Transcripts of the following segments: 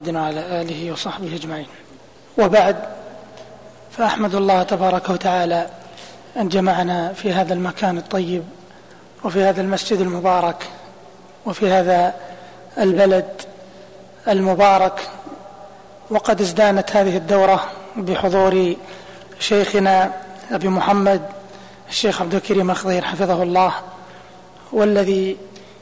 وعلى آله وصحبه أجمعين. وبعد، فأحمد الله تبارك وتعالى أن جمعنا في هذا المكان الطيب وفي هذا المسجد المبارك وفي هذا البلد المبارك، وقد ازدانت هذه الدورة بحضور شيخنا أبي محمد الشيخ عبد الكريم الخضير حفظه الله، والذي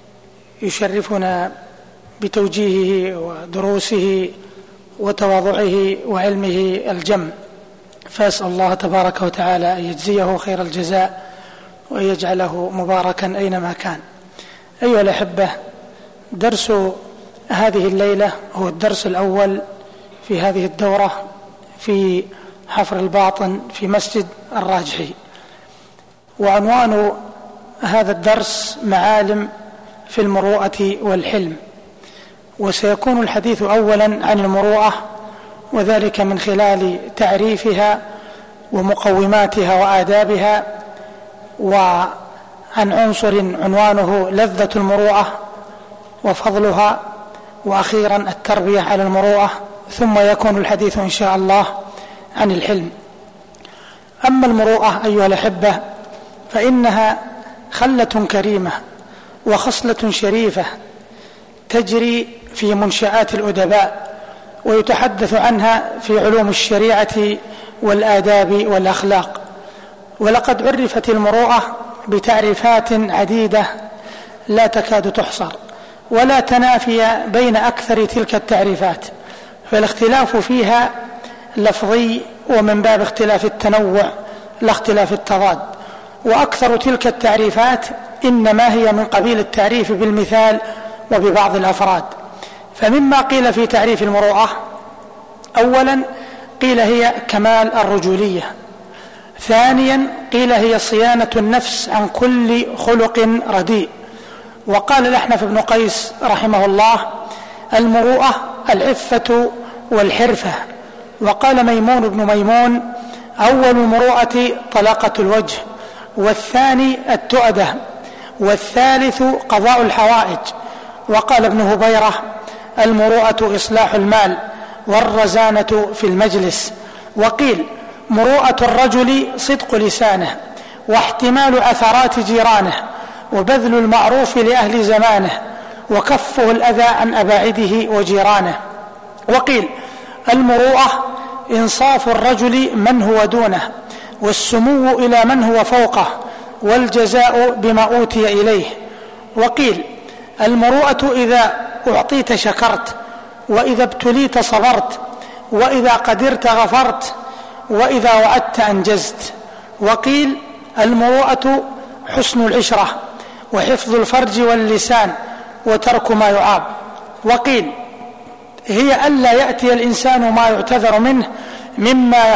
يشرفنا بتوجيهه ودروسه وتواضعه وعلمه الجم، فأسأل الله تبارك وتعالى أن يجزيه خير الجزاء وأن يجعله مباركا أينما كان. أيها الأحبة، درس هذه الليلة هو الدرس الأول في هذه الدورة في حفر الباطن في مسجد الراجحي، وعنوان هذا الدرس معالم في المروءة والحلم. وسيكون الحديث أولا عن المروءة، وذلك من خلال تعريفها ومقوماتها وآدابها، وعن عنصر عنوانه لذة المروءة وفضلها، وأخيرا التربية على المروءة، ثم يكون الحديث إن شاء الله عن الحلم. أما المروءة أيها الأحبة فإنها خلة كريمة وخصلة شريفة تجري في منشآت الأدباء، ويتحدث عنها في علوم الشريعة والآداب والأخلاق. ولقد عرفت المروءة بتعريفات عديدة لا تكاد تحصر، ولا تنافي بين أكثر تلك التعريفات، فالاختلاف فيها لفظي ومن باب اختلاف التنوع لا اختلاف التضاد. وأكثر تلك التعريفات إنما هي من قبيل التعريف بالمثال وببعض الأفراد. فمما قيل في تعريف المروءة: أولا قيل هي كمال الرجولية، ثانيا قيل هي صيانة النفس عن كل خلق رديء. وقال الأحنف بن قيس رحمه الله: المروءة العفة والحرفة. وقال ميمون بن ميمون: أول المروءة طلاقة الوجه، والثاني التؤدة، والثالث قضاء الحوائج. وقال ابن هبيرة: المروءة إصلاح المال والرزانة في المجلس. وقيل: مروءة الرجل صدق لسانه، واحتمال أثرات جيرانه، وبذل المعروف لأهل زمانه، وكفه الأذى عن أباعده وجيرانه. وقيل: المروءة إنصاف الرجل من هو دونه، والسمو إلى من هو فوقه، والجزاء بما أوتي إليه. وقيل: المروءة إذا أعطيت شكرت، وإذا ابتليت صبرت، وإذا قدرت غفرت، وإذا وعدت أنجزت. وقيل: المروءة حسن العشرة، وحفظ الفرج واللسان، وترك ما يعاب. وقيل: هي ألا يأتي الإنسان ما يعتذر منه مما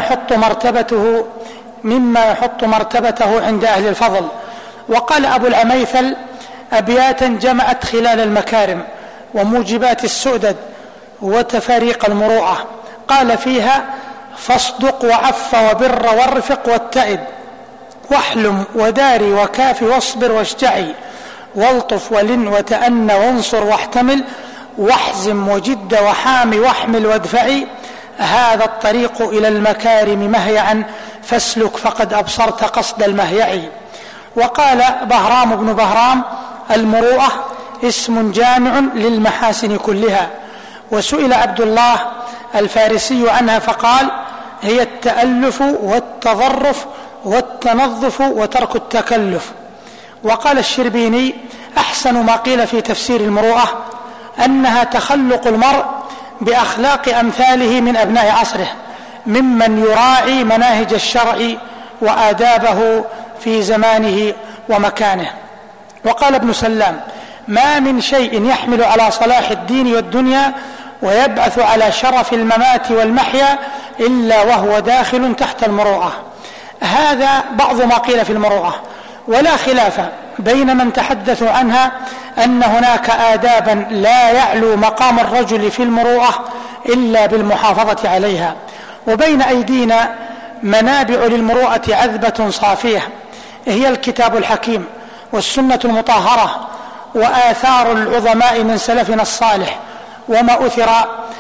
يحط مرتبته عند أهل الفضل. وقال أبو العميثل أبياتا جمعت خلال المكارم وموجبات السؤدد وتفاريق المروءة. قال فيها: فاصدق وعف وبر وارفق واتئد، واحلم وداري وكاف واصبر واشجعي، والطف ولن وتأن وانصر واحتمل، واحزم وجد وحامي واحمل وادفعي، هذا الطريق إلى المكارم مهيعا، فاسلك فقد أبصرت قصد المهيع. وقال بهرام بن بهرام: المروءة اسم جامع للمحاسن كلها. وسئل عبد الله الفارسي عنها فقال: هي التألف والتظرف والتنظف وترك التكلف. وقال الشربيني: أحسن ما قيل في تفسير المروءة أنها تخلق المرء بأخلاق أمثاله من أبناء عصره، ممن يراعي مناهج الشرع وآدابه في زمانه ومكانه. وقال ابن سلام: ما من شيء يحمل على صلاح الدين والدنيا ويبعث على شرف الممات والمحيا إلا وهو داخل تحت المروءة. هذا بعض ما قيل في المروءة، ولا خلاف بين من تحدثوا عنها أن هناك آدابا لا يعلو مقام الرجل في المروءة إلا بالمحافظة عليها. وبين أيدينا منابع للمروءة عذبة صافية، هي الكتاب الحكيم والسنة المطهرة وآثار العظماء من سلفنا الصالح، وما أثر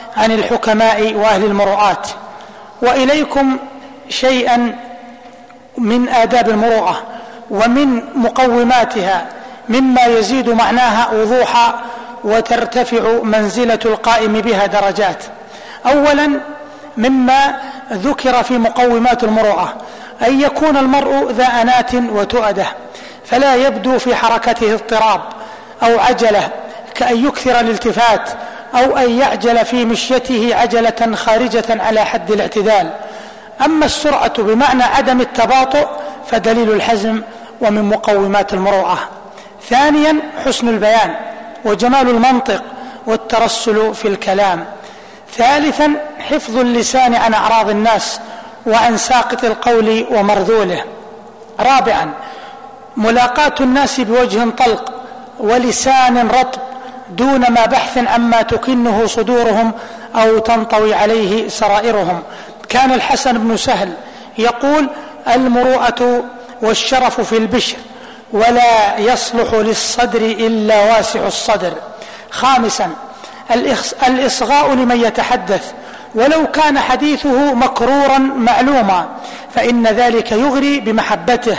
عن الحكماء وأهل المروءات. وإليكم شيئا من آداب المروءة ومن مقوماتها مما يزيد معناها وضوحا وترتفع منزلة القائم بها درجات. أولا مما ذكر في مقومات المروءة أن يكون المرء ذا أنات وتؤدة، فلا يبدو في حركته اضطراب أو عجلة كأن يكثر الالتفات أو أن يعجل في مشيته عجلة خارجة على حد الاعتدال. أما السرعة بمعنى عدم التباطؤ فدليل الحزم ومن مقومات المروءة. ثانيا حسن البيان وجمال المنطق والترسل في الكلام. ثالثا حفظ اللسان عن أعراض الناس وعن ساقط القول ومرذوله. رابعا ملاقاة الناس بوجه طلق ولسان رطب دون ما بحث عما تكنه صدورهم أو تنطوي عليه سرائرهم. كان الحسن بن سهل يقول: المروءة والشرف في البشر، ولا يصلح للصدر إلا واسع الصدر. خامسا الإصغاء لمن يتحدث ولو كان حديثه مكرورا معلوما، فإن ذلك يغري بمحبته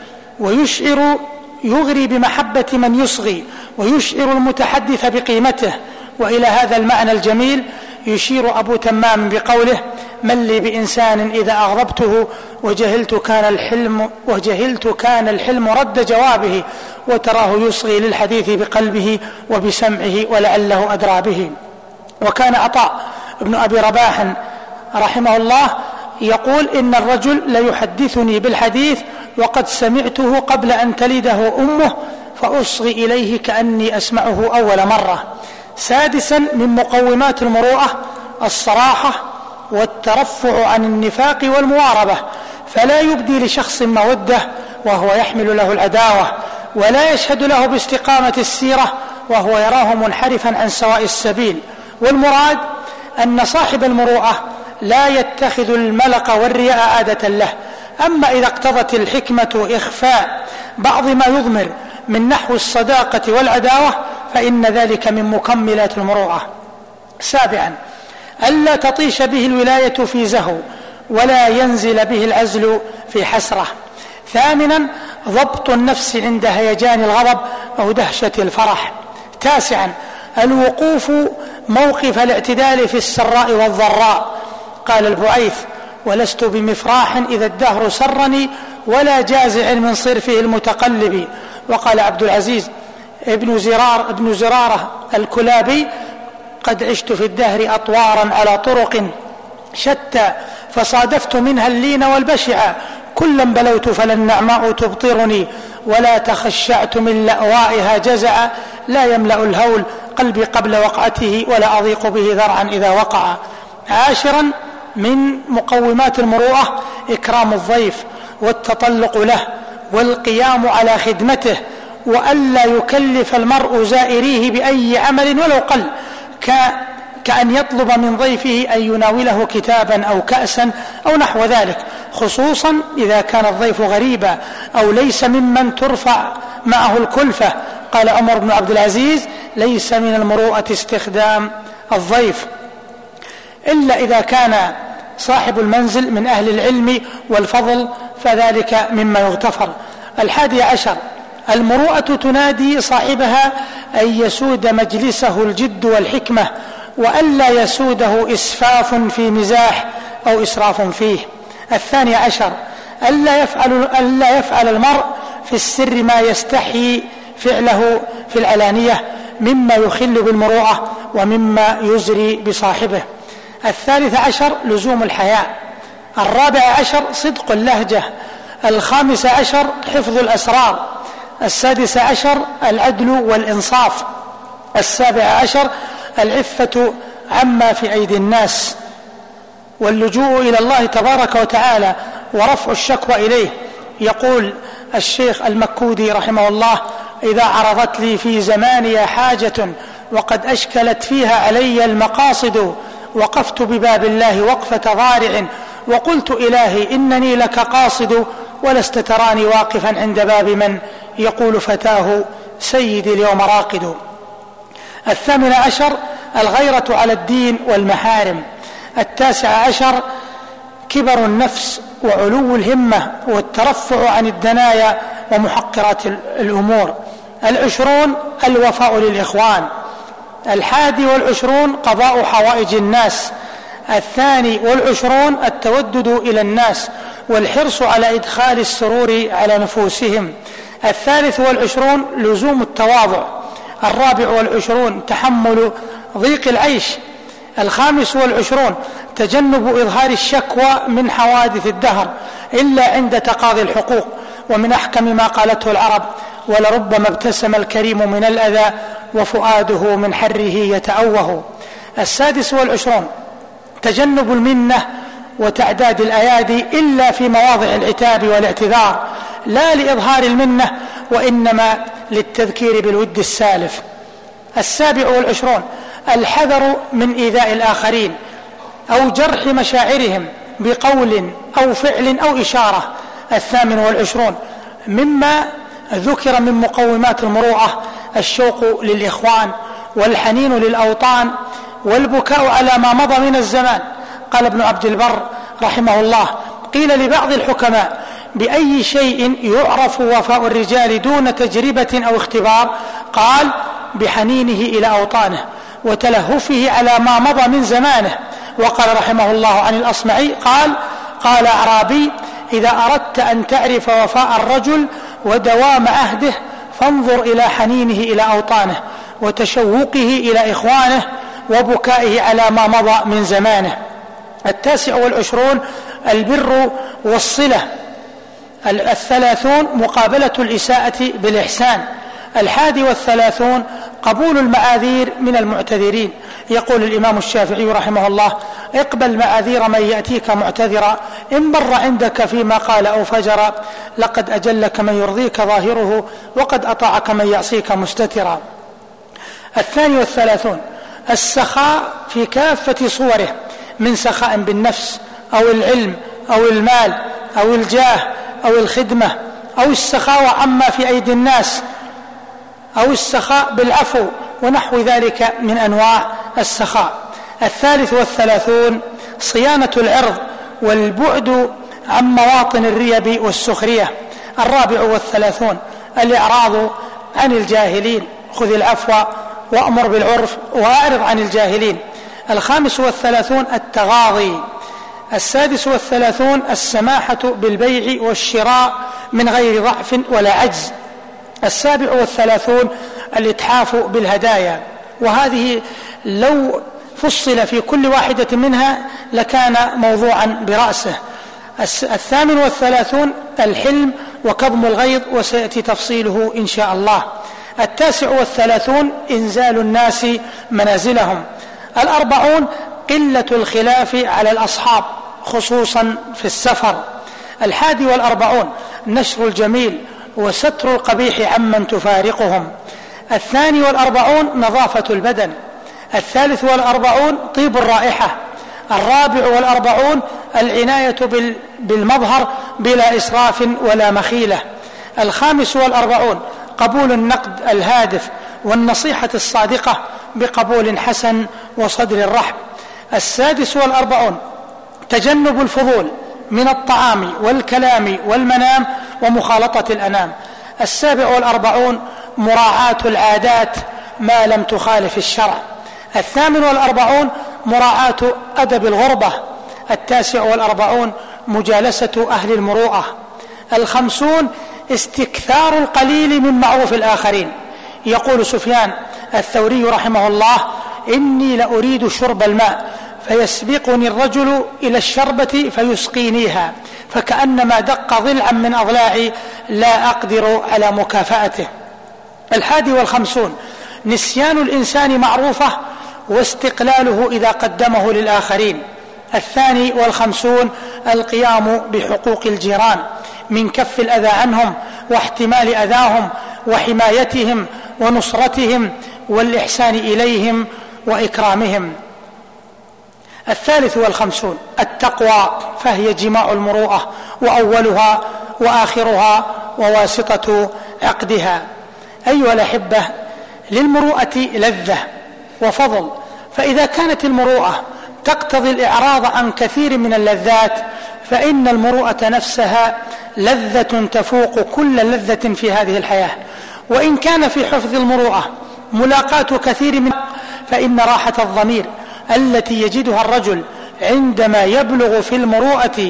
يغري بمحبة من يصغي ويشعر المتحدث بقيمته. وإلى هذا المعنى الجميل يشير أبو تمام بقوله: من لي بإنسان إذا أغضبته وجهلت كان الحلم رد جوابه، وتراه يصغي للحديث بقلبه وبسمعه ولعله أدرى به. وكان عطاء ابن أبي رباح رحمه الله يقول: إن الرجل ليحدثني بالحديث وقد سمعته قبل أن تلده أمه فأصغي إليه كأني أسمعه أول مرة. سادسا من مقومات المروءة الصراحة والترفع عن النفاق والمواربة، فلا يبدي لشخص مودة وهو يحمل له العداوة، ولا يشهد له باستقامة السيرة وهو يراه منحرفا عن سواء السبيل. والمراد أن صاحب المروءة لا يتخذ الملق والرياء عادة له. أما إذا اقتضت الحكمة إخفاء بعض ما يضمر من نحو الصداقة والعداوة فإن ذلك من مكملات المروءة. سابعا ألا تطيش به الولاية في زهو ولا ينزل به العزل في حسرة. ثامنا ضبط النفس عند هيجان الغضب أو دهشة الفرح. تاسعا الوقوف موقف الاعتدال في السراء والضراء. قال البعيث: ولست بمفراح إذا الدهر سرني ولا جازع من صرفه المتقلب. وقال عبد العزيز ابن زرارة الكلابي: قد عشت في الدهر أطوارا على طرق شتى فصادفت منها اللين والبشع، كلا بلوت فلا النعماء تبطرني ولا تخشعت من لأوائها جزعا، لا يملأ الهول قلبي قبل وقعته ولا أضيق به ذرعا إذا وقع. عاشرا من مقومات المروءة إكرام الضيف والتطلق له والقيام على خدمته، وألا يكلف المرء زائريه بأي عمل ولو قل، كأن يطلب من ضيفه أن يناوله كتابا أو كأسا أو نحو ذلك، خصوصا إذا كان الضيف غريبا أو ليس ممن ترفع معه الكلفة. قال عمر بن عبد العزيز: ليس من المروءة استخدام الضيف إلا إذا كان صاحب المنزل من أهل العلم والفضل، فذلك مما يغتفر. 11 المروءة تنادي صاحبها أن يسود مجلسه الجد والحكمة، وألا يسوده إسفاف في مزاح أو إسراف فيه. 12 ألا يفعل المرء في السر ما يستحي فعله في العلانية مما يخل بالمروءة ومما يزري بصاحبه. 13 لزوم الحياء. 14 صدق اللهجة. 15 حفظ الأسرار. 16 العدل والإنصاف. 17 العفة عما في أيدي الناس واللجوء إلى الله تبارك وتعالى ورفع الشكوى إليه. يقول الشيخ المكودي رحمه الله: إذا عرضت لي في زماني حاجة وقد أشكلت فيها علي المقاصد، وقفت بباب الله وقفة ضارع وقلت: إلهي إنني لك قاصد، ولست تراني واقفا عند باب من يقول فتاه سيدي اليوم راقد. 18 الغيرة على الدين والمحارم. 19 كبر النفس وعلو الهمة والترفع عن الدنايا ومحقرات الأمور. 20 الوفاء للإخوان. 21 قضاء حوائج الناس. 22 التودد إلى الناس والحرص على إدخال السرور على نفوسهم. 23 لزوم التواضع. 24 تحمل ضيق العيش. 25 تجنب إظهار الشكوى من حوادث الدهر إلا عند تقاضي الحقوق. ومن أحكم ما قالته العرب: ولربما ابتسم الكريم من الأذى وفؤاده من حره يتأوه. 26 تجنب المنة وتعداد الأيادي إلا في مواضع العتاب والاعتذار، لا لإظهار المنة وإنما للتذكير بالود السالف. 27 الحذر من إيذاء الآخرين أو جرح مشاعرهم بقول أو فعل أو إشارة. 28 مما ذكر من مقومات المروءة الشوق للإخوان والحنين للأوطان والبكاء على ما مضى من الزمان. قال ابن عبد البر رحمه الله: قيل لبعض الحكماء: بأي شيء يعرف وفاء الرجال دون تجربة أو اختبار؟ قال: بحنينه إلى أوطانه وتلهفه على ما مضى من زمانه. وقال رحمه الله عن الأصمعي قال أعرابي: إذا أردت أن تعرف وفاء الرجل ودوام عهده فانظر إلى حنينه إلى أوطانه وتشوقه إلى إخوانه وبكائه على ما مضى من زمانه. 29 البر والصلة. 30 مقابلة الإساءة بالإحسان. 31 قبول المعاذير من المعتذرين. يقول الإمام الشافعي رحمه الله: اقبل معاذير من يأتيك معتذرا إن بر عندك فيما قال أو فجر، لقد أجلك من يرضيك ظاهره وقد أطاعك من يعصيك مستترا. 32 السخاء في كافة صوره، من سخاء بالنفس أو العلم أو المال أو الجاه أو الخدمة أو السخاء عما في أيدي الناس أو السخاء بالعفو ونحو ذلك من أنواع السخاء. 33 صيانة العرض والبعد عن مواطن الريب والسخرية. 34 الإعراض عن الجاهلين، خذ العفو وأمر بالعرف وأعرض عن الجاهلين. 35 التغاضي. 36 السماحة بالبيع والشراء من غير ضعف ولا عجز. 37 الإتحاف بالهدايا، وهذه لو فصل في كل واحدة منها لكان موضوعا برأسه. 38 الحلم وكظم الغيظ، وسيأتي تفصيله إن شاء الله. 39 إنزال الناس منازلهم. 40 قلة الخلاف على الأصحاب خصوصا في السفر. 41 نشر الجميل وستر القبيح عمن تفارقهم. 42 نظافة البدن. 43 طيب الرائحة. 44 العناية بالمظهر بلا إسراف ولا مخيلة. 45 قبول النقد الهادف والنصيحة الصادقة بقبول حسن وصدر رحب. 46 تجنب الفضول من الطعام والكلام والمنام ومخالطة الأنام. 47 مراعاة العادات ما لم تخالف الشرع. 48 مراعاة أدب الغربة. 49 مجالسة أهل المروءة. 50 استكثار القليل من معروف الآخرين. يقول سفيان الثوري رحمه الله: إني لأريد شرب الماء فيسبقني الرجل إلى الشربة فيسقينيها فكأنما دق ضلعا من أضلاعي لا أقدر على مكافأته. 51 نسيان الإنسان معروفه واستقلاله إذا قدمه للآخرين. 52 القيام بحقوق الجيران من كف الأذى عنهم واحتمال أذاهم وحمايتهم ونصرتهم والإحسان إليهم وإكرامهم. 53 التقوى، فهي جماع المروءة وأولها وآخرها وواسطة عقدها. أيها الأحبة، للمروءة لذة وفضل، فإذا كانت المروءة تقتضي الإعراض عن كثير من اللذات، فإن المروءة نفسها لذة تفوق كل لذة في هذه الحياة. وإن كان في حفظ المروءة ملاقاة كثير من، فإن راحة الضمير التي يجدها الرجل عندما يبلغ في المروءة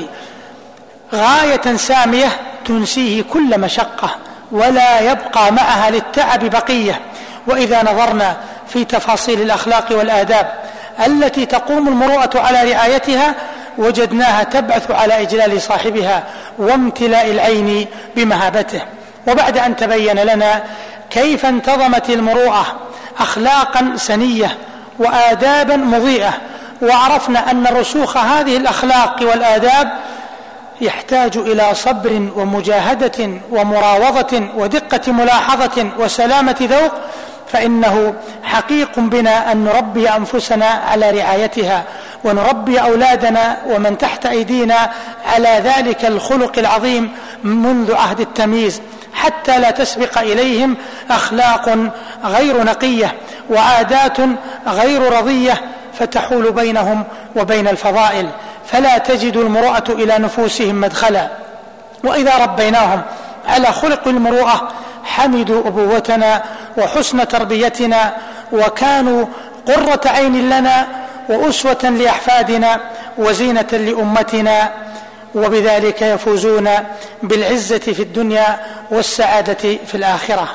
غاية سامية تنسيه كل مشقة ولا يبقى معها للتعب بقية. وإذا نظرنا في تفاصيل الأخلاق والآداب التي تقوم المروءة على رعايتها وجدناها تبعث على إجلال صاحبها وامتلاء العين بمهابته. وبعد أن تبين لنا كيف انتظمت المروءة أخلاقا سنية وآدابا مضيئة، وعرفنا أن رسوخ هذه الأخلاق والآداب يحتاج إلى صبر ومجاهدة ومراوضة ودقة ملاحظة وسلامة ذوق، فإنه حقيق بنا أن نربي أنفسنا على رعايتها، ونربي أولادنا ومن تحت أيدينا على ذلك الخلق العظيم منذ عهد التمييز، حتى لا تسبق إليهم أخلاق غير نقية وعادات غير رضية فتحول بينهم وبين الفضائل، فلا تجد المروءة إلى نفوسهم مدخلا. وإذا ربيناهم على خلق المروءة حمدوا أبوتنا وحسن تربيتنا، وكانوا قرة عين لنا وأسوة لأحفادنا وزينة لأمتنا، وبذلك يفوزون بالعزة في الدنيا والسعادة في الآخرة.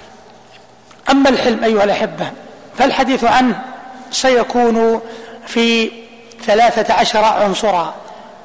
أما الحلم أيها الأحبة فالحديث عنه سيكون في 13 عنصرا.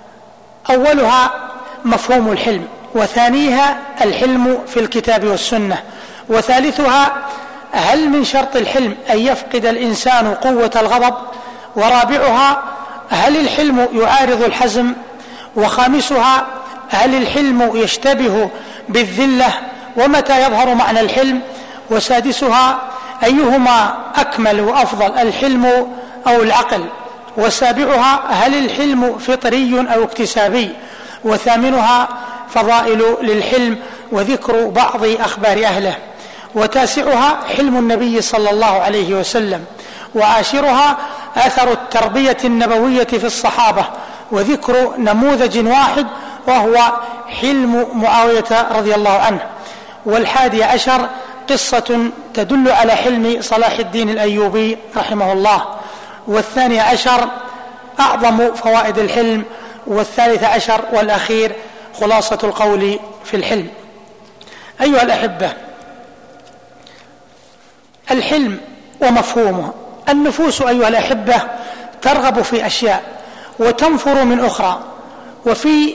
أولها مفهوم الحلم، وثانيها الحلم في الكتاب والسنة، وثالثها هل من شرط الحلم أن يفقد الإنسان قوة الغضب، ورابعها هل الحلم يعارض الحزم، وخامسها هل الحلم يشتبه بالذلة ومتى يظهر معنى الحلم، وسادسها أيهما أكمل وأفضل الحلم أو العقل، وسابعها هل الحلم فطري أو اكتسابي، وثامنها فضائل للحلم وذكر بعض أخبار أهله، وتاسعها حلم النبي صلى الله عليه وسلم، وعاشرها أثر التربية النبوية في الصحابة وذكر نموذج واحد وهو حلم معاوية رضي الله عنه، والحادي عشر قصة تدل على حلم صلاح الدين الأيوبي رحمه الله، والثاني عشر أعظم فوائد الحلم، والثالث عشر والأخير خلاصة القول في الحلم. أيها الأحبة، الحلم ومفهومه، النفوس أيها الأحبة ترغب في أشياء وتنفر من أخرى، وفي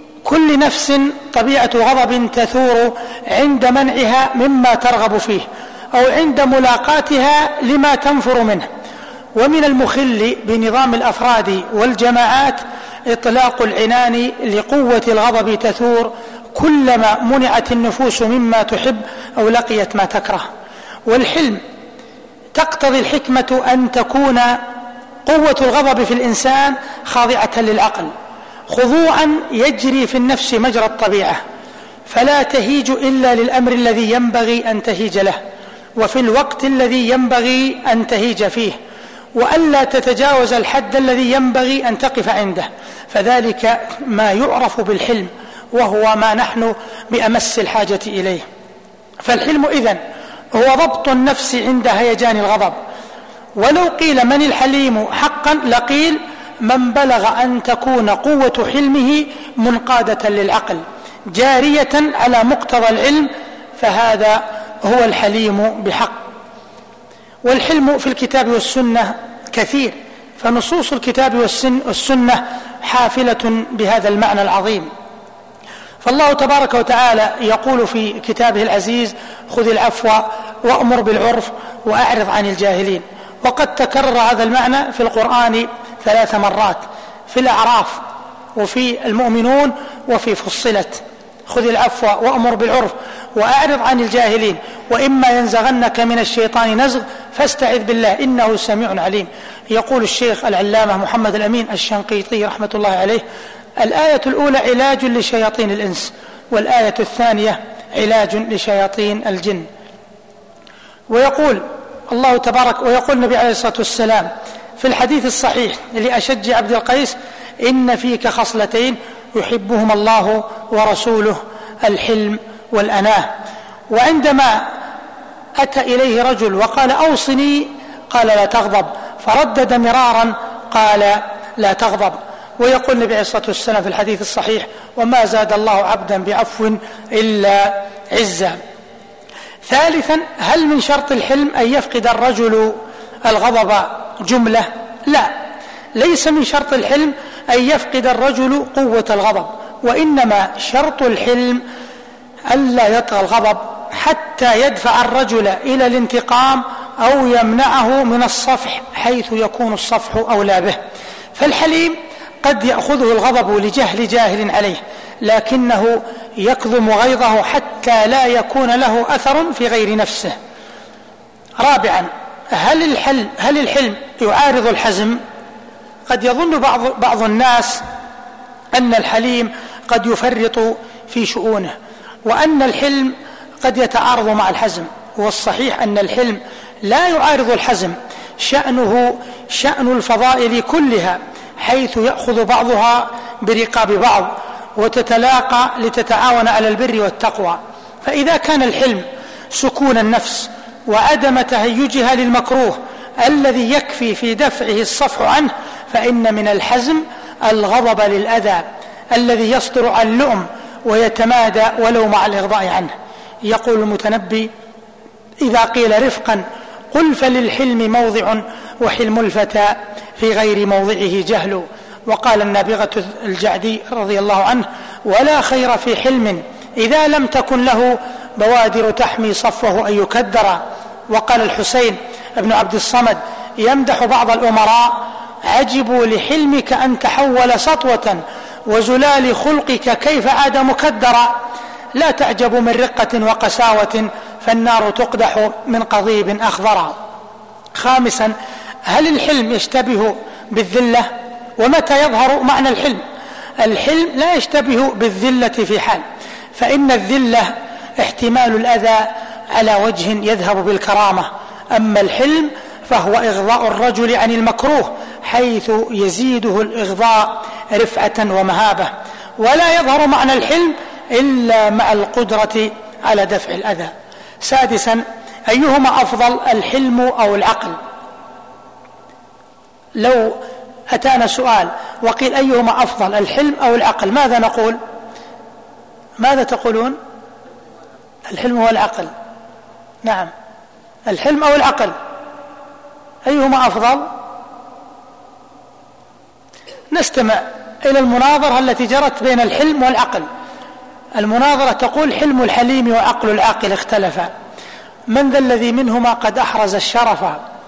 كل نفس طبيعة غضب تثور عند منعها مما ترغب فيه أو عند ملاقاتها لما تنفر منه. ومن المخل بنظام الأفراد والجماعات إطلاق العنان لقوة الغضب تثور كلما منعت النفوس مما تحب أو لقيت ما تكره. والحلم تقتضي الحكمة أن تكون قوة الغضب في الإنسان خاضعة للعقل، خضوعا يجري في النفس مجرى الطبيعة، فلا تهيج إلا للأمر الذي ينبغي أن تهيج له وفي الوقت الذي ينبغي أن تهيج فيه، وألا تتجاوز الحد الذي ينبغي أن تقف عنده، فذلك ما يعرف بالحلم، وهو ما نحن بأمس الحاجة إليه. فالحلم إذن هو ضبط النفس عند هيجان الغضب، ولو قيل من الحليم حقا لقيل من بلغ أن تكون قوة حلمه منقادة للعقل جارية على مقتضى العلم، فهذا هو الحليم بحق. والحلم في الكتاب والسنة كثير، فنصوص الكتاب والسنة حافلة بهذا المعنى العظيم. فالله تبارك وتعالى يقول في كتابه العزيز: خذ العفو وأمر بالعرف وأعرض عن الجاهلين. وقد تكرر هذا المعنى في القرآن 3 مرات، في الأعراف وفي المؤمنون وفي فصلت. خذ العفو وأمر بالعرف وأعرض عن الجاهلين وإما ينزغنك من الشيطان نزغ فاستعذ بالله إنه سميع عليم. يقول الشيخ العلامة محمد الأمين الشنقيطي رحمة الله عليه: الآية الأولى علاج لشياطين الإنس، والآية الثانية علاج لشياطين الجن. ويقول الله تبارك ويقول النبي عليه الصلاة والسلام: في الحديث الصحيح لأشج عبد القيس: إن فيك خصلتين يحبهما الله ورسوله، الحلم والأناة. وعندما أتى إليه رجل وقال: أوصني، قال: لا تغضب، فردد مرارا قال: لا تغضب. ويقول النبي عليه الصلاة والسلام في الحديث الصحيح: وما زاد الله عبدا بعفو إلا عزا. ثالثا: هل من شرط الحلم أن يفقد الرجل الغضب جملة؟ لا، ليس من شرط الحلم أن يفقد الرجل قوة الغضب، وإنما شرط الحلم ألا يطغى الغضب حتى يدفع الرجل إلى الانتقام أو يمنعه من الصفح حيث يكون الصفح أولى به. فالحليم قد يأخذه الغضب لجهل جاهل عليه، لكنه يكظم غيظه حتى لا يكون له أثر في غير نفسه. رابعا: هل الحلم يعارض الحزم؟ قد يظن بعض الناس أن الحليم قد يفرط في شؤونه، وأن الحلم قد يتعارض مع الحزم. والصحيح أن الحلم لا يعارض الحزم، شأنه شأن الفضائل كلها، حيث يأخذ بعضها برقاب بعض وتتلاقى لتتعاون على البر والتقوى. فإذا كان الحلم سكون النفس وعدم تهيجها للمكروه الذي يكفي في دفعه الصفح عنه، فإن من الحزم الغضب للأذى الذي يصدر عن اللؤم ويتمادى ولو مع الإغضاء عنه. يقول المتنبي: إذا قيل رفقا قل فللحلم موضع، وحلم الفتى في غير موضعه جهل. وقال النابغة الجعدي رضي الله عنه: ولا خير في حلم إذا لم تكن له بوادر تحمي صفه أن يكدر. وقال الحسين بن عبد الصمد يمدح بعض الأمراء: عجبوا لحلمك أن تحول سطوة، وزلال خلقك كيف عاد مكدرا. لا تعجبوا من رقة وقساوة، فالنار تقدح من قضيب أخضرا. خامسا: هل الحلم يشتبه بالذلة؟ ومتى يظهر معنى الحلم؟ الحلم لا يشتبه بالذلة في حال، فإن الذلة احتمال الأذى على وجه يذهب بالكرامة، أما الحلم فهو إغضاء الرجل عن المكروه حيث يزيده الإغضاء رفعة ومهابة. ولا يظهر معنى الحلم إلا مع القدرة على دفع الأذى. سادسا: أيهما أفضل، الحلم أو العقل؟ لو أتانا سؤال وقيل أيهما أفضل، الحلم أو العقل، ماذا نقول؟ ماذا تقولون؟ الحلم والعقل. نعم، الحلم أو العقل، أيهما أفضل؟ نستمع إلى المناظرة التي جرت بين الحلم والعقل. المناظرة تقول: حلم الحليم وعقل العاقل اختلفا، من ذا الذي منهما قد أحرز الشرف؟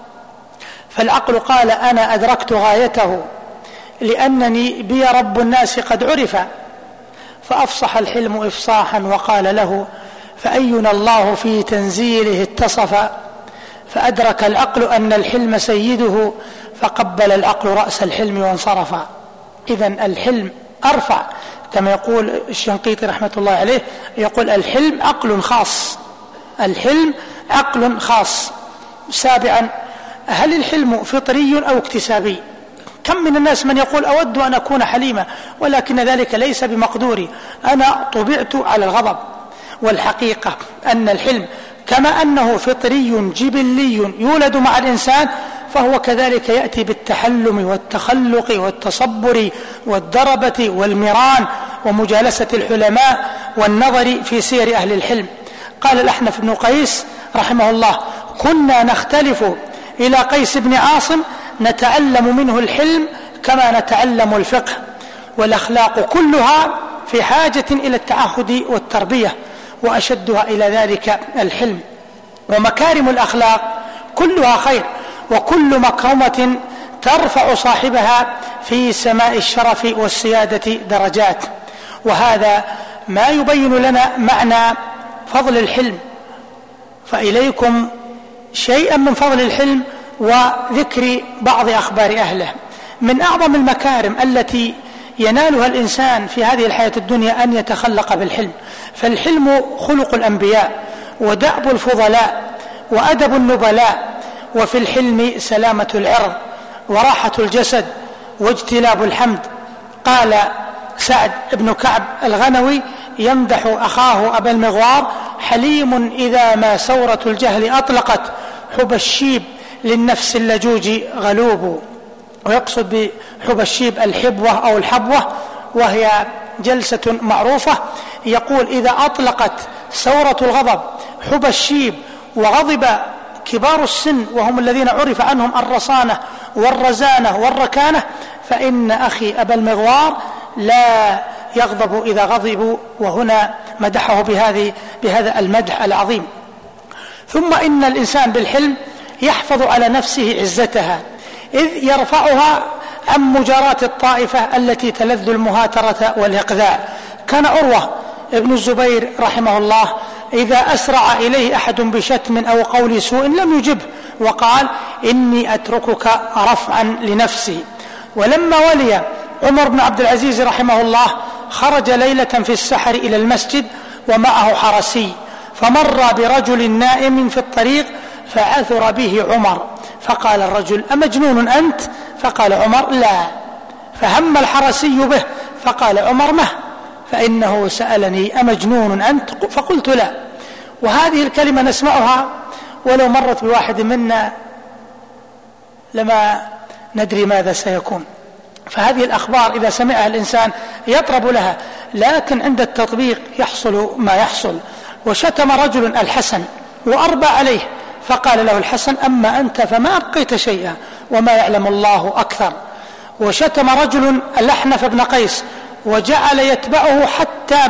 فالعقل قال: أنا أدركت غايته، لأنني بي رب الناس قد عرف. فأفصح الحلم إفصاحا وقال له: فأينا الله في تنزيله اتصف؟ فأدرك العقل أن الحلم سيده، فقبل العقل رأس الحلم وانصرف. إذن الحلم أرفع، كما يقول الشنقيطي رحمة الله عليه، يقول: الحلم عقل خاص، الحلم عقل خاص. سابعا: هل الحلم فطري أو اكتسابي؟ كم من الناس من يقول: أود أن أكون حليما، ولكن ذلك ليس بمقدوري، أنا طبعت على الغضب. والحقيقة أن الحلم كما أنه فطري جبلي يولد مع الإنسان، فهو كذلك يأتي بالتحلم والتخلق والتصبر والدربة والمران ومجالسة الحلماء والنظر في سير أهل الحلم. قال الأحنف بن قيس رحمه الله: كنا نختلف إلى قيس بن عاصم نتعلم منه الحلم كما نتعلم الفقه، والأخلاق كلها في حاجة إلى التعهد والتربية، وأشدها إلى ذلك الحلم. ومكارم الأخلاق كلها خير، وكل مكرمة ترفع صاحبها في سماء الشرف والسيادة درجات. وهذا ما يبين لنا معنى فضل الحلم. فإليكم شيئا من فضل الحلم وذكر بعض أخبار أهله. من أعظم المكارم التي ينالها الإنسان في هذه الحياة الدنيا أن يتخلق بالحلم، فالحلم خلق الأنبياء ودأب الفضلاء وأدب النبلاء، وفي الحلم سلامة العرض وراحة الجسد واجتلاب الحمد. قال سعد بن كعب الغنوي يمدح أخاه أبا المغوار: حليم إذا ما سورة الجهل أطلقت، حب الشيب للنفس اللجوج غلوب. ويقصد بحب الشيب الحبوة أو الحبوة، وهي جلسة معروفة. يقول: إذا أطلقت سورة الغضب حب الشيب وغضب كبار السن، وهم الذين عرف عنهم الرصانة والرزانة والركانة، فإن أخي أبا المغوار لا يغضب إذا غضبوا. وهنا مدحه بهذا المدح العظيم. ثم إن الإنسان بالحلم يحفظ على نفسه عزتها، إذ يرفعها عن مجاراة الطائفة التي تلذ المهاترة والإقذاع. كان عروة ابن الزبير رحمه الله إذا أسرع إليه أحد بشتم أو قول سوء لم يجبه، وقال: إني أتركك رفعا لنفسي. ولما ولي عمر بن عبد العزيز رحمه الله خرج ليلة في السحر إلى المسجد ومعه حرسي، فمر برجل نائم في الطريق فعثر به عمر، فقال الرجل: أمجنون أنت؟ فقال عمر: لا. فهم الحرسي به، فقال عمر: مه؟ فإنه سألني: أمجنون أنت؟ فقلت: لا. وهذه الكلمة نسمعها ولو مرت بواحد منا لما ندري ماذا سيكون. فهذه الأخبار إذا سمعها الإنسان يطرب لها، لكن عند التطبيق يحصل ما يحصل. وشتم رجل الحسن وأربى عليه، فقال له الحسن: أما أنت فما أبقيت شيئا وما يعلم الله أكثر. وشتم رجل الأحنف بن قيس وجعل يتبعه حتى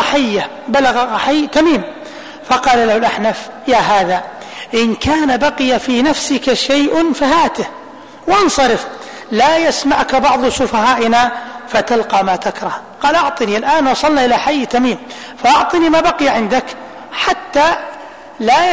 بلغ حي تميم، فقال له الأحنف: يا هذا، إن كان بقي في نفسك شيء فهاته وانصرف، لا يسمعك بعض سفهائنا فتلقى ما تكره. قال: أعطني، الآن وصلنا إلى حي تميم، فأعطني ما بقي عندك حتى لا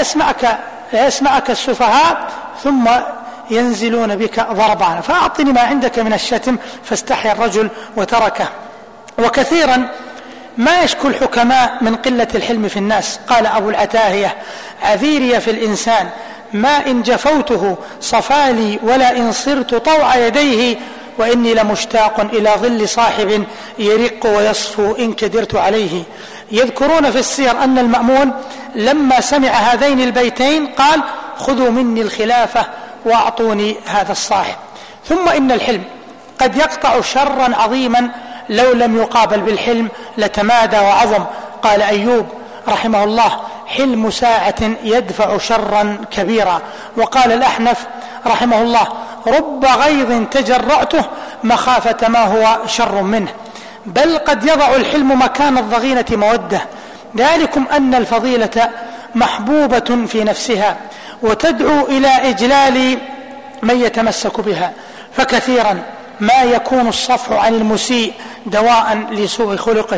يسمعك السفهاء ثم ينزلون بك ضربانا، فأعطني ما عندك من الشتم. فاستحيا الرجل وتركه. وكثيرا ما يشكو الحكماء من قلة الحلم في الناس. قال أبو العتاهية: عذيري في الإنسان ما إن جفوته صفالي، ولا إن صرت طوع يديه، وإني لمشتاق إلى ظل صاحب يرق ويصفو إن كدرت عليه. يذكرون في السير أن المأمون لما سمع هذين البيتين قال: خذوا مني الخلافة وأعطوني هذا الصاحب. ثم إن الحلم قد يقطع شرا عظيما لو لم يقابل بالحلم لتمادى وعظم. قال أيوب رحمه الله: حلم ساعة يدفع شرا كبيرا. وقال الأحنف رحمه الله: رب غيظ تجرعته مخافة ما هو شر منه. بل قد يضع الحلم مكان الضغينة مودة، ذلكم أن الفضيلة محبوبة في نفسها وتدعو إلى إجلال من يتمسك بها. فكثيرا ما يكون الصفح عن المسيء دواء لسوء خلقه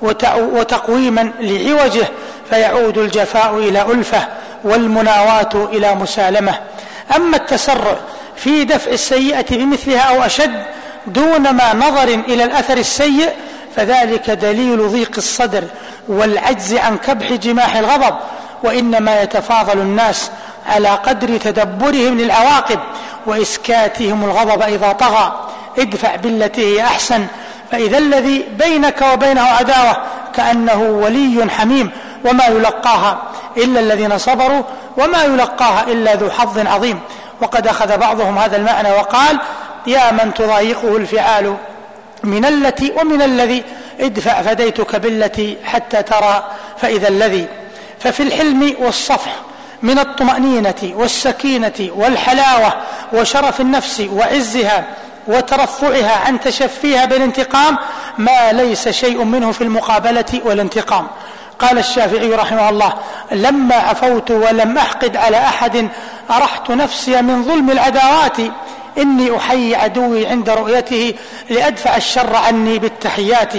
وتقويما لعوجه، فيعود الجفاء إلى ألفة والمناواة إلى مسالمة. أما التسرع في دفع السيئة بمثلها أو أشد دون ما نظر إلى الأثر السيء، فذلك دليل ضيق الصدر والعجز عن كبح جماح الغضب. وإنما يتفاضل الناس على قدر تدبرهم للعواقب وإسكاتهم الغضب إذا طغى. ادفع بالتي هي أحسن، فإذا الذي بينك وبينه عداوة كأنه ولي حميم، وما يلقاها إلا الذين صبروا وما يلقاها إلا ذو حظ عظيم. وقد أخذ بعضهم هذا المعنى وقال: يا من تضايقه الفعال من التي ومن الذي، ادفع فديتك بالتي حتى ترى فإذا الذي. ففي الحلم والصفح من الطمأنينة والسكينة والحلاوة وشرف النفس وعزها وترفعها عن تشفيها بالانتقام ما ليس شيء منه في المقابلة والانتقام. قال الشافعي رحمه الله: لما عفوت ولم أحقد على أحد أرحت نفسي من ظلم العداوات، إني أحيي عدوي عند رؤيته لأدفع الشر عني بالتحيات.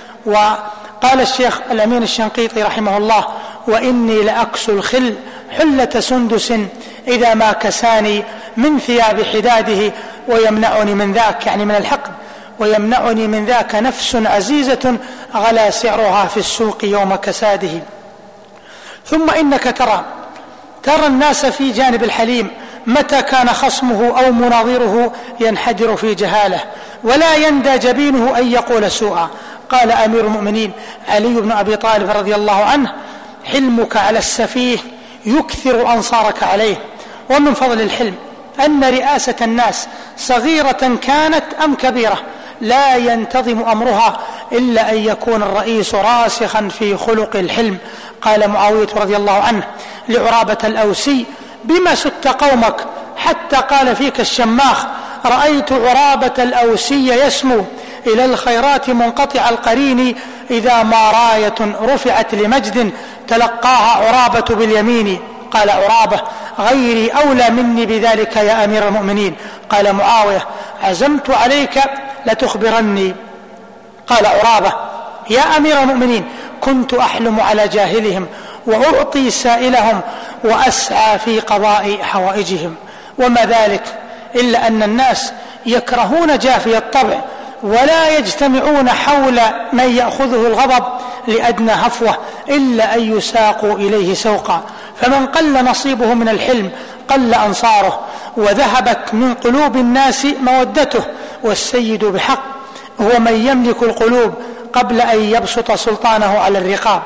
وقال الشيخ الأمين الشنقيطي رحمه الله: وإني لأكسو الخل حلة سندس إذا ما كساني من ثياب حداده، ويمنعني من ذاك، يعني من الحقد، ويمنعني من ذاك نفس عزيزة غلا سعرها في السوق يوم كساده. ثم إنك ترى الناس في جانب الحليم متى كان خصمه أو مناظره ينحدر في جهاله ولا يندى جبينه أن يقول سوءا. قال أمير المؤمنين علي بن أبي طالب رضي الله عنه: حلمك على السفيه يكثر أنصارك عليه. ومن فضل الحلم أن رئاسة الناس صغيرة كانت أم كبيرة لا ينتظم أمرها إلا أن يكون الرئيس راسخا في خلق الحلم. قال معاوية رضي الله عنه لعرابة الأوسي: بما سدت قومك حتى قال فيك الشماخ: رأيت عرابة الأوسي يسمو إلى الخيرات منقطع القرين، إذا ما راية رفعت لمجد تلقاها عرابة باليمين. قال عرابة: غيري أولى مني بذلك يا أمير المؤمنين. قال معاوية: عزمت عليك لتخبرني. قال عرابة: يا أمير المؤمنين، كنت أحلم على جاهلهم وأعطي سائلهم وأسعى في قضاء حوائجهم. وما ذلك إلا أن الناس يكرهون جافي الطبع ولا يجتمعون حول من يأخذه الغضب لأدنى هفوة إلا أن يساقوا إليه سوقا. فمن قل نصيبه من الحلم قل أنصاره وذهبت من قلوب الناس مودته. والسيد بحق هو من يملك القلوب قبل أن يبسط سلطانه على الرقاب.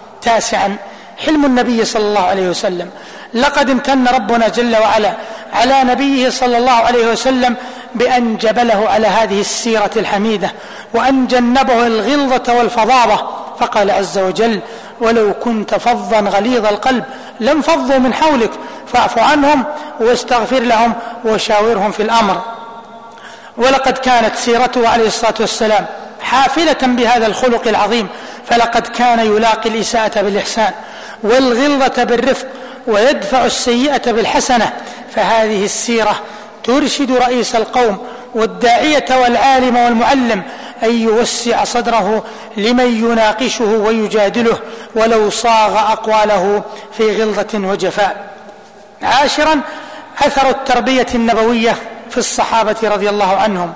9. حلم النبي صلى الله عليه وسلم. لقد امتن ربنا جل وعلا على نبيه صلى الله عليه وسلم بأن جبله على هذه السيرة الحميدة وأن جنبه الغلظة والفظاظة. فقال عز وجل: ولو كنت فظا غليظ القلب لانفضوا من حولك فاعف عنهم واستغفر لهم وشاورهم في الأمر. ولقد كانت سيرته عليه الصلاة والسلام حافلة بهذا الخلق العظيم، فلقد كان يلاقي الإساءة بالإحسان والغلظة بالرفق ويدفع السيئة بالحسنة. فهذه السيرة ترشد رئيس القوم والداعية والعالم والمعلم أن يوسع صدره لمن يناقشه ويجادله ولو صاغ أقواله في غلظة وجفاء. 10. أثر التربية النبوية في الصحابة رضي الله عنهم.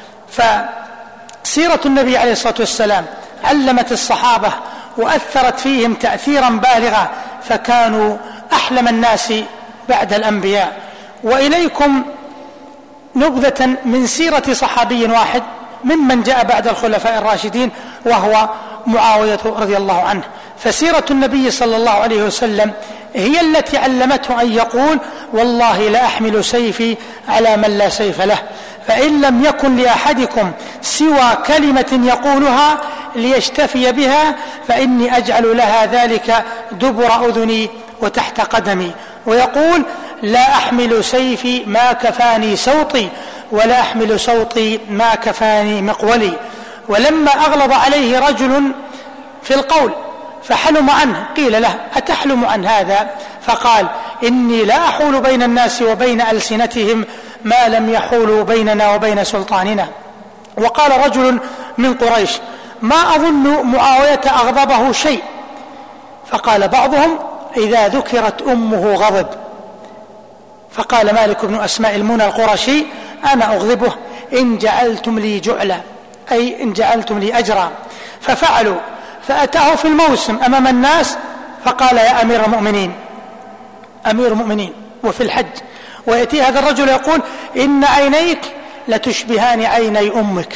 فسيرة النبي عليه الصلاة والسلام علمت الصحابة وأثرت فيهم تأثيرا بالغا، فكانوا أحلم الناس بعد الأنبياء. وإليكم نبذة من سيرة صحابي واحد ممن جاء بعد الخلفاء الراشدين وهو معاوية رضي الله عنه. فسيرة النبي صلى الله عليه وسلم هي التي علمته أن يقول: والله لا أحمل سيفي على من لا سيف له، فإن لم يكن لأحدكم سوى كلمة يقولها ليشتفي بها فإني أجعل لها ذلك دبر أذني وتحت قدمي. ويقول: لا أحمل سيفي ما كفاني سوطي، ولا أحمل صوتي ما كفاني مقولي. ولما أغلظ عليه رجل في القول فحلم عنه قيل له: أتحلم عن هذا؟ فقال: إني لا أحول بين الناس وبين ألسنتهم ما لم يحولوا بيننا وبين سلطاننا. وقال رجل من قريش: ما أظن معاوية أغضبه شيء. فقال بعضهم: إذا ذكرت أمه غضب. فقال مالك بن أسماء المنى القرشي: أنا أغضبه إن جعلتم لي جعلا، أي إن جعلتم لي أجرا. ففعلوا، فأتاه في الموسم أمام الناس فقال: يا أمير المؤمنين، أمير المؤمنين وفي الحج، ويأتي هذا الرجل يقول: إن عينيك لتشبهان عيني أمك.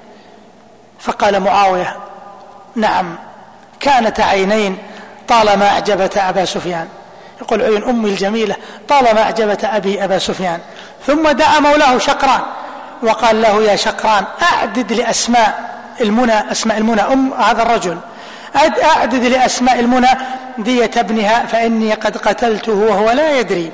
فقال معاوية: نعم، كانت عينين طالما أعجبت أبا سفيان. يقول: عين أمي الجميلة طالما أعجبت أبي أبا سفيان. ثم دعا مولاه شقران وقال له: يا شقران، أعدد لأسماء المنى، أسماء المنى أم هذا الرجل، أعدد لأسماء المنى دية ابنها فإني قد قتلته وهو لا يدري.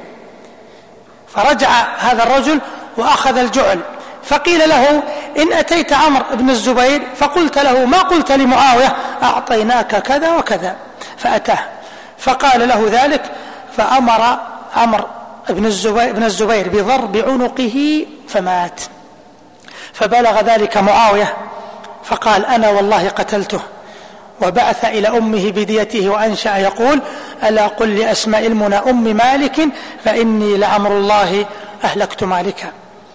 فرجع هذا الرجل وأخذ الجعل. فقيل له: إن أتيت عمرو بن الزبير فقلت له ما قلت لمعاوية أعطيناك كذا وكذا. فأتاه فقال له ذلك، فأمر عمرو بن الزبير بضرب عنقه فمات. فبلغ ذلك معاوية فقال: أنا والله قتلته. وبعث إلى أمه بديته وأنشأ يقول: ألا قل لأسماء المنى أم مالك فإني لعمر الله أهلكت مالكا.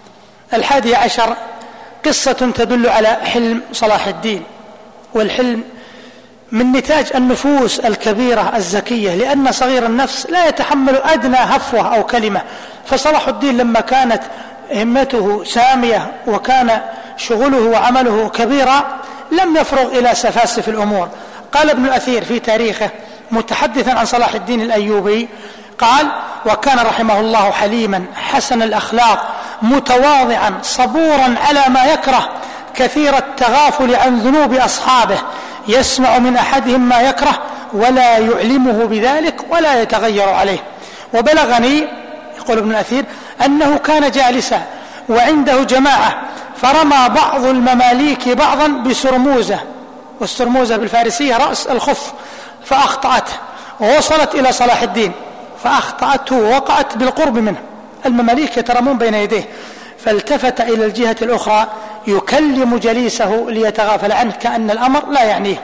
11 قصة تدل على حلم صلاح الدين. والحلم من نتاج النفوس الكبيرة الزكية، لأن صغير النفس لا يتحمل أدنى هفوة أو كلمة، فصلاح الدين لما كانت همته سامية وكان شغله وعمله كبيرا لم يفرغ إلى سفاسف الأمور. قال ابن الأثير في تاريخه متحدثا عن صلاح الدين الأيوبي قال: وكان رحمه الله حليما حسن الأخلاق متواضعا صبورا على ما يكره كثير التغافل عن ذنوب أصحابه، يسمع من أحدهم ما يكره ولا يعلمه بذلك ولا يتغير عليه. وبلغني، يقول ابن الأثير، أنه كان جالسا وعنده جماعة فرمى بعض المماليك بعضا بسرموزة، والسرموزة بالفارسية رأس الخف، فأخطأته ووصلت إلى صلاح الدين فأخطأته ووقعت بالقرب منه. المماليك يترمون بين يديه، فالتفت إلى الجهة الأخرى يكلم جليسه ليتغافل عنه كأن الأمر لا يعنيه.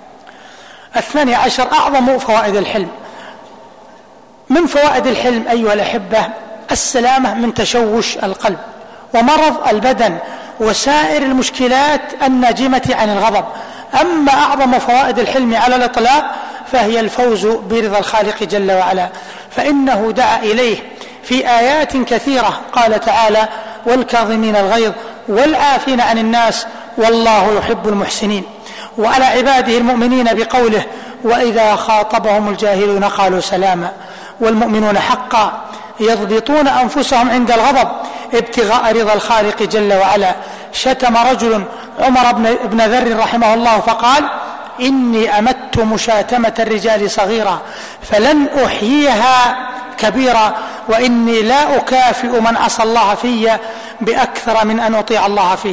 12 أعظم فوائد الحلم. من فوائد الحلم أيها الأحبة السلامة من تشوش القلب ومرض البدن وسائر المشكلات الناجمة عن الغضب. أما أعظم فوائد الحلم على الإطلاق فهي الفوز برضا الخالق جل وعلا، فإنه دعا إليه في آيات كثيرة. قال تعالى: والكاظمين الغيظ والعافين عن الناس والله يحب المحسنين. وعلى عباده المؤمنين بقوله: وإذا خاطبهم الجاهلون قالوا سلاما. والمؤمنون حقا يضبطون أنفسهم عند الغضب ابتغاء رضا الخالق جل وعلا. شتم رجل عمر بن ذر رحمه الله فقال: إني أمت مشاتمة الرجال صغيرا فلن أحييها كبيرا، وإني لا أكافئ من عصى الله في بأكثر من أن أطيع الله فيه.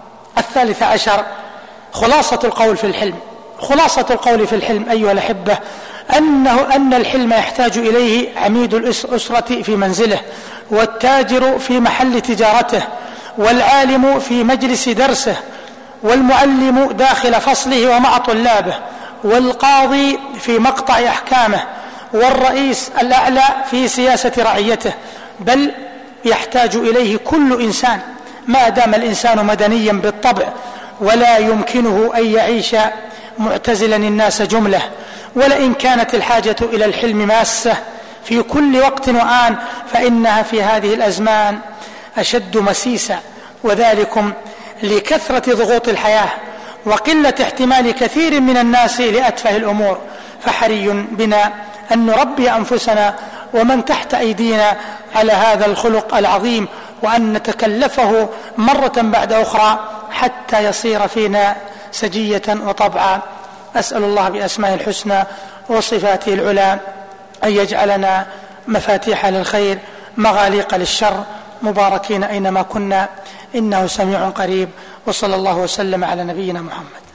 13 خلاصة القول في الحلم. خلاصة القول في الحلم أيها الأحبة أن الحلم يحتاج إليه عميد الأسرة في منزله، والتاجر في محل تجارته، والعالم في مجلس درسه، والمعلم داخل فصله ومع طلابه، والقاضي في مقطع أحكامه، والرئيس الأعلى في سياسة رعيته، بل يحتاج إليه كل إنسان ما دام الإنسان مدنيا بالطبع، ولا يمكنه أن يعيش معتزلا الناس جملة. ولئن كانت الحاجة إلى الحلم ماسة في كل وقت وآن فإنها في هذه الأزمان أشد مسيسا، وذلكم لكثرة ضغوط الحياة وقلة احتمال كثير من الناس لأتفه الأمور. فحري بنا أن نربي أنفسنا ومن تحت أيدينا على هذا الخلق العظيم، وأن نتكلفه مرة بعد أخرى حتى يصير فينا سجية وطبعا. أسأل الله بأسمائه الحسنى وصفاته العلى أن يجعلنا مفاتيح للخير مغاليق للشر، مباركين أينما كنا، إنه سميع قريب. وصلى الله وسلم على نبينا محمد.